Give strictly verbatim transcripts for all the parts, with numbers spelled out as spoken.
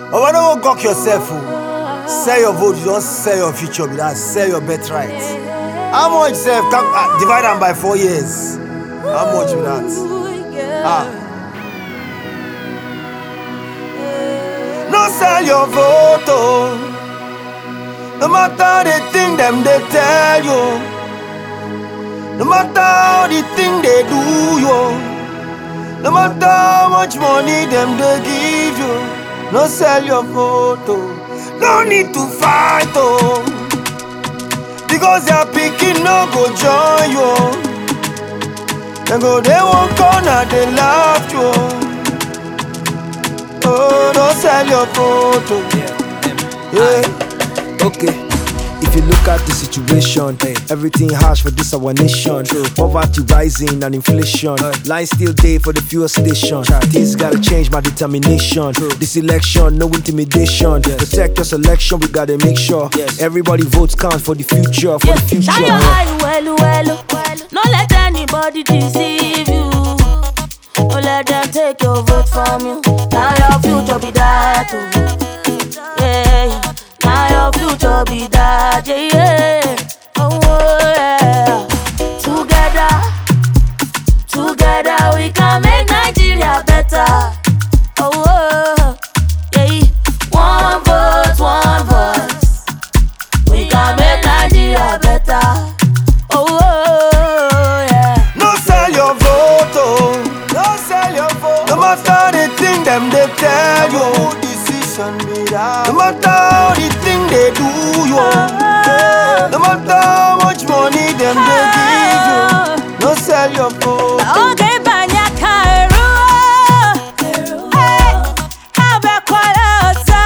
Oh, why don't you gawk yourself? Oh? Sell your vote, you don't sell your future, but that sell your birthright. How much self? Uh, divide them by four years. How much with that? Ah. No sell your vote, oh. No matter the thing them they tell you. No matter how the thing they do you. No matter how much money them they give you. No sell your vote, oh. No need to fight, oh. Because your picking no go join you. They go, they won't corner, they laugh you. Oh, don't sell your photo. Yeah. Okay. If you look at the situation, hey, everything harsh for this our nation. True. Poverty rising and inflation. Hey. Line still day for the fuel station. Try. Things gotta change, my determination. True. This election, no intimidation. Yes. Protect your selection, we gotta make sure. Yes. Everybody votes count for the future, for yes. the future. Shine your eye, well, well, well. Don't let anybody deceive you. Don't let them take your vote from you. Now your future be that too. Yeah. Now your future be that, yeah, yeah. Oh, yeah. Together, together we can make Nigeria better. Oh, yeah. One vote, one voice. We can make Nigeria better. Oh, yeah. No sell your vote, oh. No sell your vote. No matter the thing them they tell you. No matter how the thing they do you, oh. No matter how much money them they give you. No sell your vote. Okay, banya kairu. Hey, have a quality.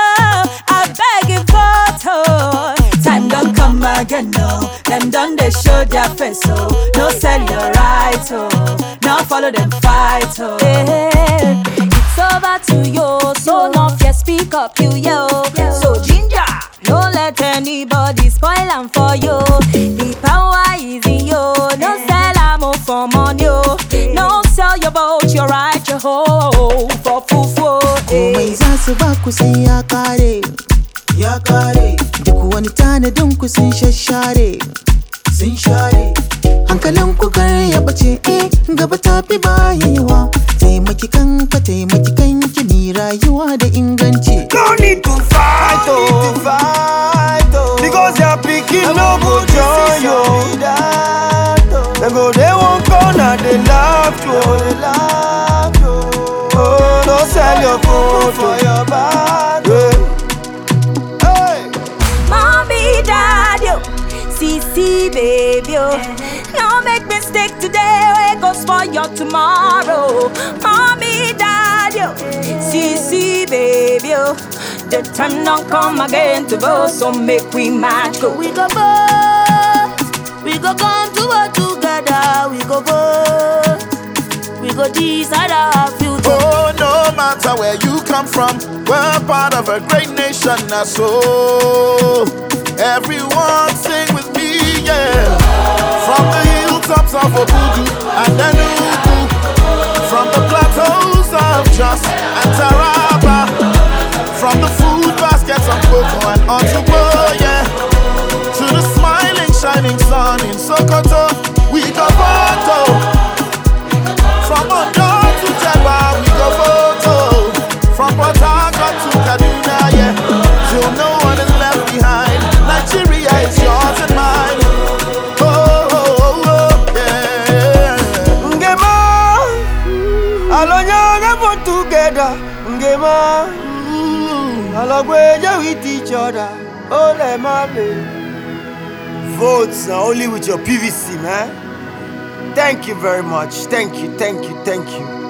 I beg you photo. Time don't come again, no. Them done they show their face, oh. No sell your right, oh. Now follow them fight, oh. Hey, it's over to you, so no fear, speak up, you yo. So ginger, don't let anybody spoil them for you. The power is in you. No sell ammo for money, no sell your boat, your right, your hoe for fufu. Komai za su ba ku sai ya kare, ya kare. Duk wani tanadin ku sun shashare, sun share. Hankalin ku kar ya bace, eh gaba tafi bayewa. Taimaki kanka, taimaki kanki, ni rayuwa da inganci. No need to fight, oh, to fight, oh. Because your picking no go join you. They go, they won't corner, they laugh you, they laugh you. Oh, don't sell your vote for your bad. Yeah. Hey, Mommy, Dad, yo, C C, baby, yo. No make mistake today, we go spoil your tomorrow. Mommy, Dad, yo, C C, baby, yo. The time don't come again to vote, so make we match go. We go vote, we go come to work together. We go vote, we go decide our future. Oh, no matter where you come from, we're part of a great nation, now so everyone sing with me, yeah. From the hilltops of Obudu and Enugu, from the plateaus of Jos and Taraba, from the food baskets of Cocoa and Otubo, yeah, to the smiling, shining sun in Sokoto, we go vote. From Ondo to Jeba, we go vote. From Port Harcourt to Kaduna, yeah, till no one is left behind. Nigeria is yours and mine. Oh, oh, oh, yeah. Ngema, alonyanga vote together. Ngema, alogweja with each other. Ole male. Votes are only with your P V C, man. Thank you very much. Thank you, thank you, thank you.